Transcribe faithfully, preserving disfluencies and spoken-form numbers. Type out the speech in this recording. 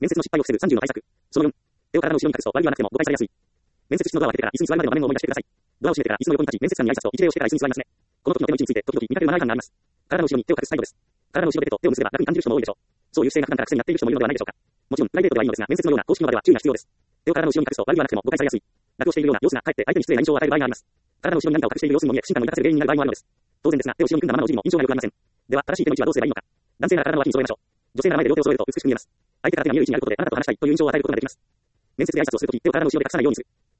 面接の失敗を防ぐさんじゅうの対策。そのよん、手を体の後ろに隠すと悪意はなくても誤解されやすい。面接室のドアを開けてから椅子に座るまでの場面を思い出してください。ドアを閉めてから椅子の横に立ち、面接官に挨拶と一礼をしてから椅子に座りますね。この時の手の位置について時々見かけるマナー違反があります。体の後ろに手を隠す態度です。体の後ろで手と手を結べば楽に感じる人も多いでしょう。そういう姿勢が普段から癖になっている人もいるのではないでしょうか。もちろんプライベートではいいのですが、面接のような公式の場では注意が必要です。手を体の後ろに隠すと悪意はなくても誤解されやすい。楽をしているような様子がかえって相手に失礼な印象を与える場合があります。体の後ろに何かを隠している様子にも見え、不信感を抱かせる原因になる場合もあるのです。当然ですが、手を後ろに組んだままのお辞儀も印象が良くありません。では、正しい手の位置はどうすればいいのか。男性なら体の脇に揃えましょう。女性なら前で両手を揃えると美しく見えます。相手から手が見える位置にあることで、あなたと話したいという印象を与えることができます。面接で挨拶をするとき、手を体の後ろで隠さないようにする。